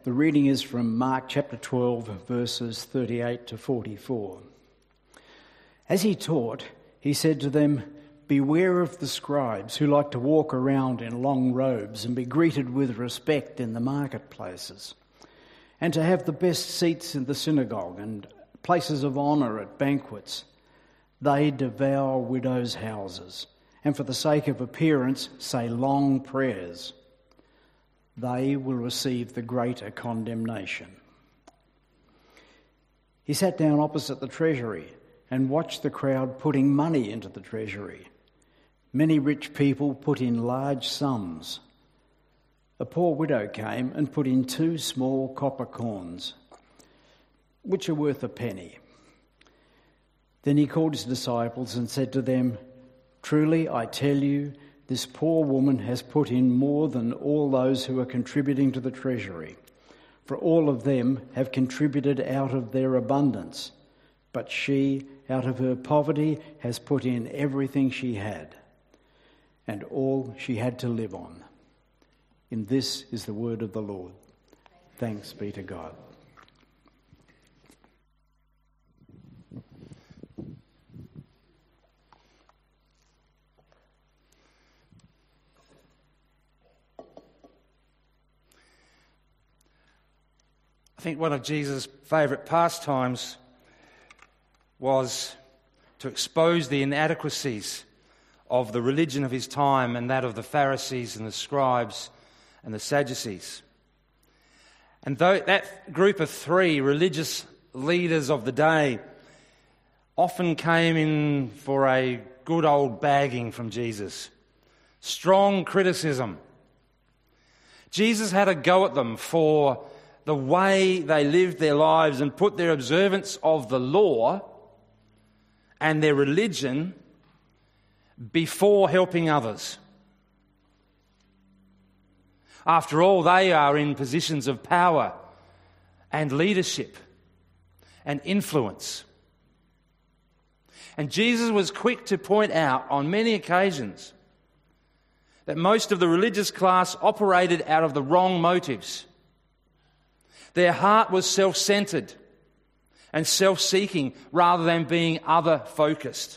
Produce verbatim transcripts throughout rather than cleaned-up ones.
The reading is from Mark chapter twelve, verses thirty-eight to forty-four. As he taught, he said to them, "Beware of the scribes who like to walk around in long robes and be greeted with respect in the marketplaces, and to have the best seats in the synagogue and places of honour at banquets. They devour widows' houses, and for the sake of appearance say long prayers. They will receive the greater condemnation." He sat down opposite the treasury and watched the crowd putting money into the treasury. Many rich people put in large sums. A poor widow came and put in two small copper coins, which are worth a penny. Then he called his disciples and said to them, "Truly I tell you, this poor woman has put in more than all those who are contributing to the treasury, for all of them have contributed out of their abundance, but she, out of her poverty, has put in everything she had, and all she had to live on." And this is the word of the Lord. Thanks be to God. I think one of Jesus' favourite pastimes was to expose the inadequacies of the religion of his time and that of the Pharisees and the scribes and the Sadducees. And though that group of three religious leaders of the day often came in for a good old bagging from Jesus, strong criticism. Jesus had a go at them for the way they lived their lives and put their observance of the law and their religion before helping others. After all, they are in positions of power and leadership and influence. And Jesus was quick to point out on many occasions that most of the religious class operated out of the wrong motives. Their heart was self-centered and self-seeking rather than being other-focused.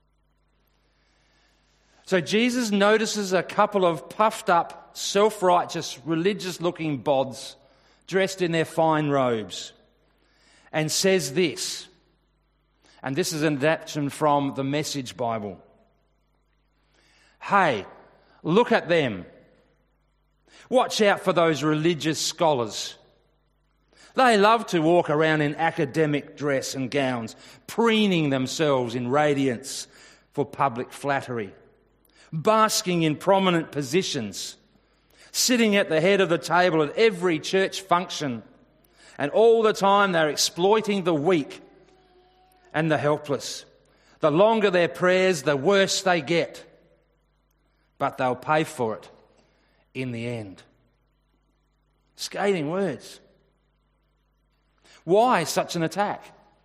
So Jesus notices a couple of puffed-up, self-righteous, religious-looking bods dressed in their fine robes and says this, and this is an adaptation from the Message Bible. "Hey, look at them. Watch out for those religious scholars. They love to walk around in academic dress and gowns, preening themselves in radiance for public flattery, basking in prominent positions, sitting at the head of the table at every church function, and all the time they're exploiting the weak and the helpless. The longer their prayers, the worse they get, but they'll pay for it in the end." Scathing words. Why such an attack?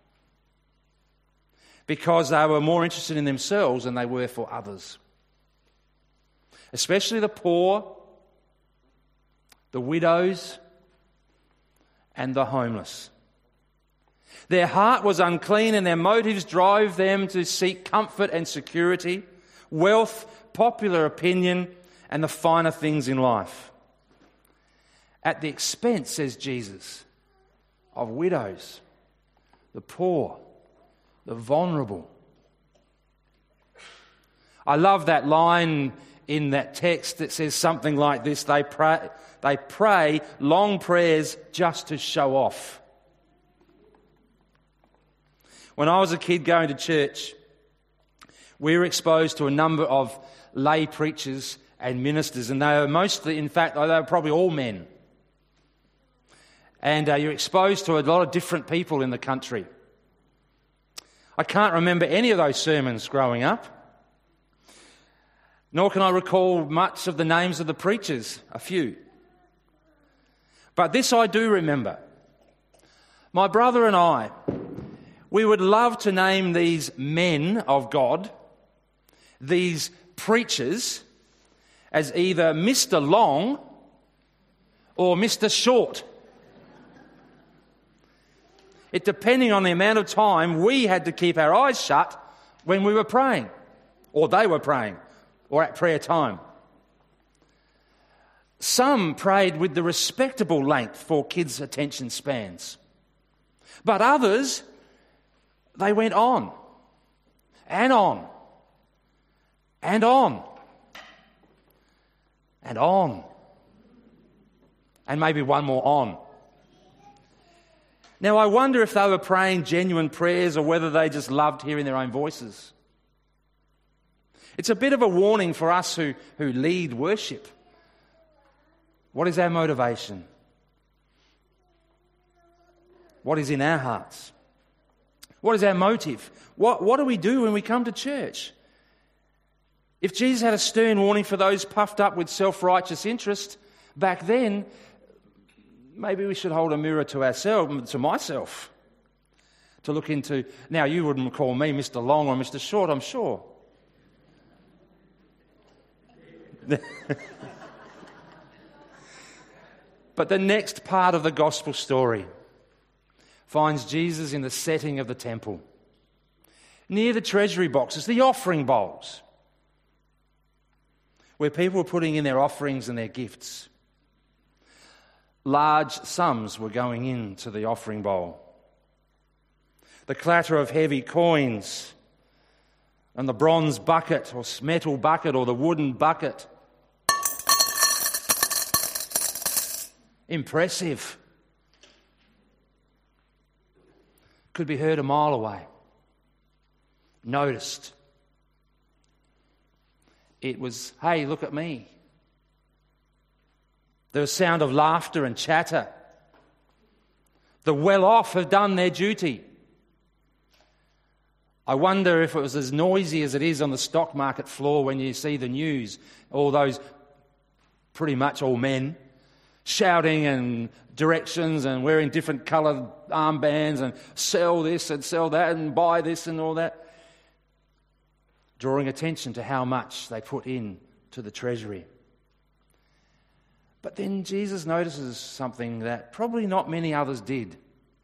Because they were more interested in themselves than they were for others. Especially the poor, the widows, and the homeless. Their heart was unclean and their motives drove them to seek comfort and security, wealth, popular opinion, and the finer things in life. At the expense, says Jesus, of widows, the poor, the vulnerable. I love that line in that text that says something like this: they pray, they pray long prayers just to show off. When I was a kid going to church, we were exposed to a number of lay preachers and ministers, and they were mostly, in fact, they were probably all men. And uh, you're exposed to a lot of different people in the country. I can't remember any of those sermons growing up, nor can I recall much of the names of the preachers, a few. But this I do remember. My brother and I, we would love to name these men of God, these preachers, as either Mister Long or Mister Short. It depending on the amount of time we had to keep our eyes shut when we were praying, or they were praying, or at prayer time. Some prayed with the respectable length for kids' attention spans. But others, they went on and on and on and on and maybe one more on. Now, I wonder if they were praying genuine prayers or whether they just loved hearing their own voices. It's a bit of a warning for us who, who lead worship. What is our motivation? What is in our hearts? What is our motive? What, what do we do when we come to church? If Jesus had a stern warning for those puffed up with self-righteous interest back then, maybe we should hold a mirror to ourselves, to myself, to look into. Now, you wouldn't call me Mister Long or Mister Short, I'm sure. But the next part of the gospel story finds Jesus in the setting of the temple, near the treasury boxes, the offering bowls, where people were putting in their offerings and their gifts. Large sums were going into the offering bowl. The clatter of heavy coins and the bronze bucket or metal bucket or the wooden bucket. Impressive. Could be heard a mile away. Noticed. It was, hey, look at me. There was sound of laughter and chatter. The well-off have done their duty. I wonder if it was as noisy as it is on the stock market floor when you see the news. All those, pretty much all men, shouting and directions and wearing different coloured armbands and sell this and sell that and buy this and all that. Drawing attention to how much they put in to the treasury. But then Jesus notices something that probably not many others did.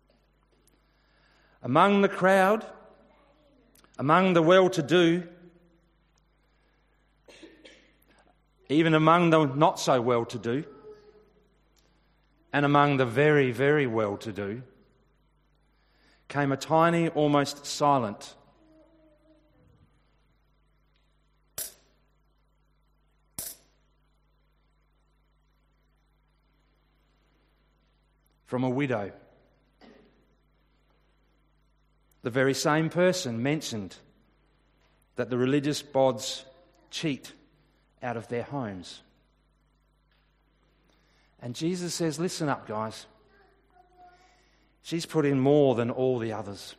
Among the crowd, among the well-to-do, even among the not so well-to-do, and among the very, very well-to-do, came a tiny, almost silent from a widow. The very same person mentioned that the religious bods cheat out of their homes. And Jesus says, listen up, guys. She's put in more than all the others.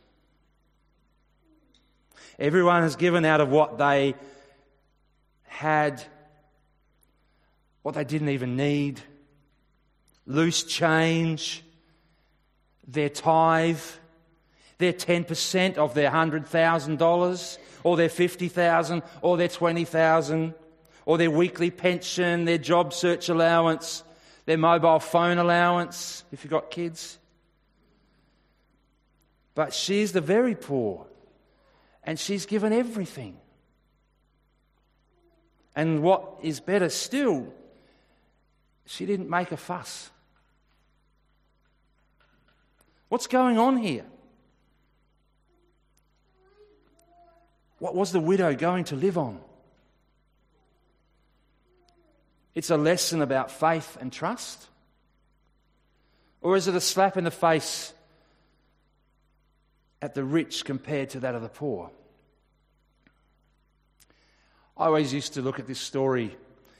Everyone has given out of what they had, what they didn't even need, loose change, their tithe, their ten percent of their one hundred thousand dollars, or their fifty thousand dollars, or their twenty thousand dollars, or their weekly pension, their job search allowance, their mobile phone allowance, if you've got kids. But she's the very poor, and she's given everything. And what is better still, she didn't make a fuss. What's going on here? What was the widow going to live on? It's a lesson about faith and trust? Or is it a slap in the face at the rich compared to that of the poor? I always used to look at this story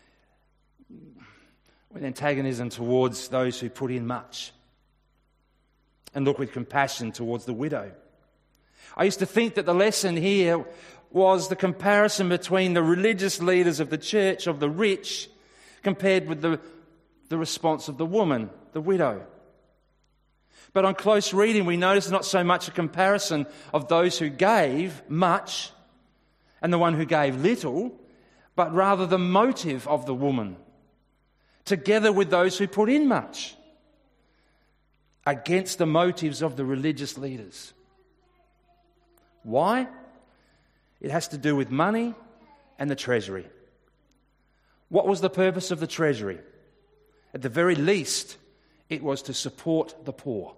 with antagonism towards those who put in much, and look with compassion towards the widow. I used to think that the lesson here was the comparison between the religious leaders of the church, of the rich, compared with the, the response of the woman, the widow. But on close reading, we notice not so much a comparison of those who gave much and the one who gave little, but rather the motive of the woman, together with those who put in much. against the motives of the religious leaders. Why? It has to do with money and the treasury. What was the purpose of the treasury? At the very least, it was to support the poor.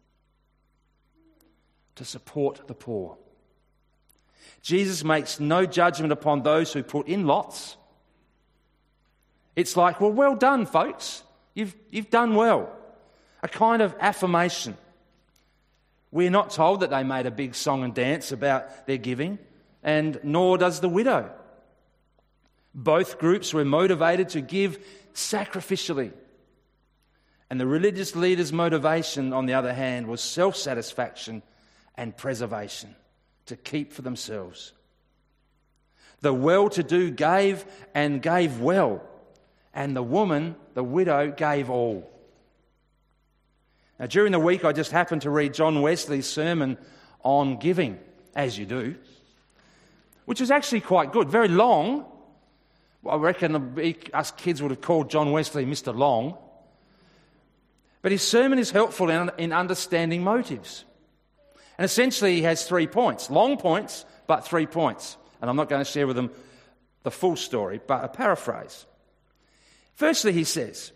To support the poor. Jesus makes no judgment upon those who put in lots. It's like, well, well done, folks. You've, you've done well. A kind of affirmation. We're not told that they made a big song and dance about their giving, and nor does the widow. Both groups were motivated to give sacrificially. And the religious leaders' motivation, on the other hand, was self-satisfaction and preservation, to keep for themselves. The well-to-do gave and gave well, and the woman, the widow, gave all. Now, during the week, I just happened to read John Wesley's sermon on giving, as you do, which was actually quite good, very long. I reckon us kids would have called John Wesley Mister Long. But his sermon is helpful in, in understanding motives. And essentially he has three points. Long points, but three points. And I'm not going to share with them the full story, but a paraphrase. Firstly, he says,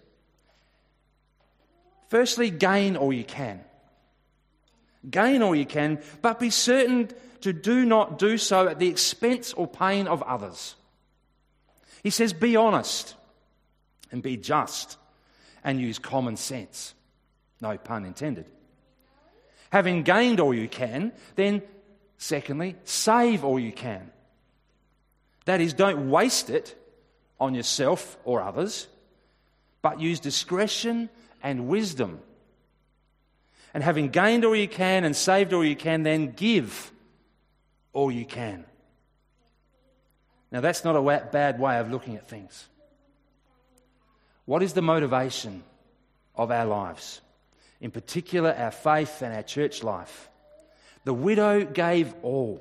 firstly, gain all you can. Gain all you can, but be certain to do not do so at the expense or pain of others. He says, be honest and be just and use common sense. No pun intended. Having gained all you can, then, secondly, save all you can. That is, don't waste it on yourself or others, but use discretion and wisdom. And having gained all you can and saved all you can, then give all you can. Now, that's not a bad way of looking at things. What is the motivation of our lives? In particular, our faith and our church life. The widow gave all.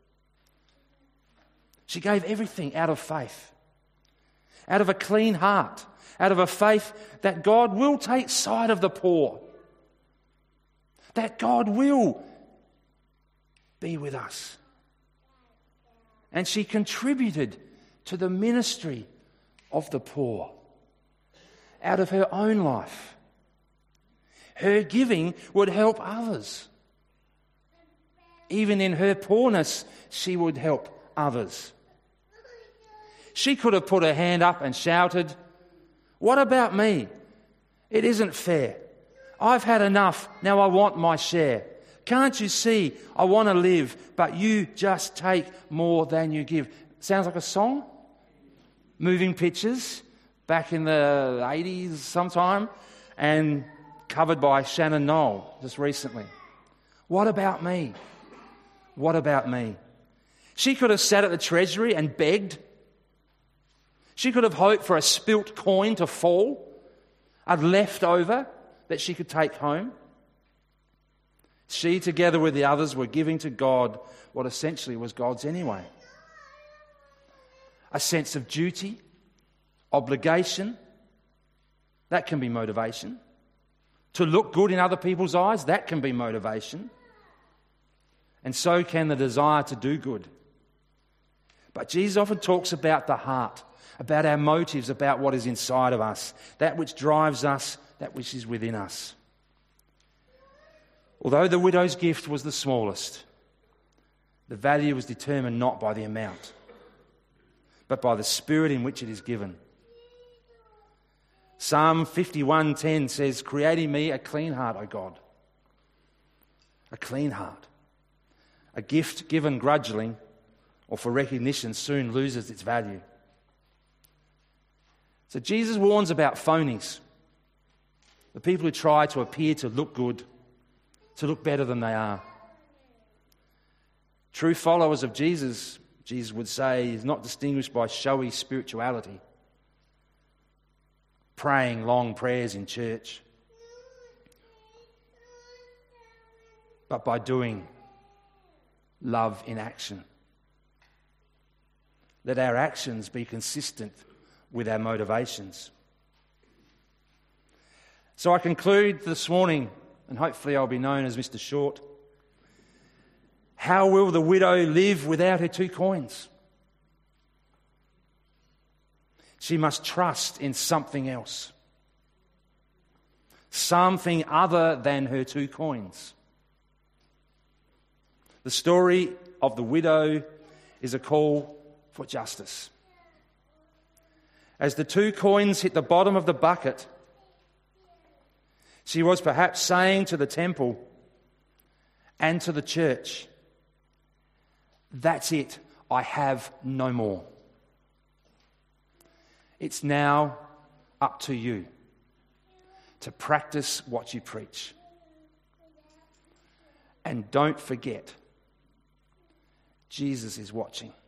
She gave everything out of faith, out of a clean heart, out of a faith that God will take sight of the poor, that God will be with us. And she contributed to the ministry of the poor out of her own life. Her giving would help others. Even in her poorness, she would help others. She could have put her hand up and shouted, "What about me? It isn't fair. I've had enough, now I want my share. Can't you see I want to live, but you just take more than you give." Sounds like a song? Moving Pictures, back in the eighties sometime, and covered by Shannon Knoll just recently. What about me? What about me? She could have sat at the treasury and begged. She could have hoped for a spilt coin to fall, a leftover that she could take home. She, together with the others, were giving to God what essentially was God's anyway. A sense of duty, obligation, that can be motivation. To look good in other people's eyes, that can be motivation. And so can the desire to do good. But Jesus often talks about the heart, about our motives, about what is inside of us, that which drives us, that which is within us. Although the widow's gift was the smallest, the value was determined not by the amount, but by the spirit in which it is given. Psalm fifty-one ten says, "Create in me a clean heart, O God." A clean heart. A gift given grudgingly or for recognition soon loses its value. So Jesus warns about phonies, the people who try to appear to look good, to look better than they are. True followers of Jesus, Jesus would say, is not distinguished by showy spirituality, praying long prayers in church, but by doing love in action. Let our actions be consistent with our motivations. So I conclude this morning and hopefully I'll be known as Mister Short. How will the widow live without her two coins? She must trust in something else. Something other than her two coins. The story of the widow is a call for justice. As the two coins hit the bottom of the bucket, she was perhaps saying to the temple and to the church, "That's it, I have no more." It's now up to you to practice what you preach. And don't forget, Jesus is watching.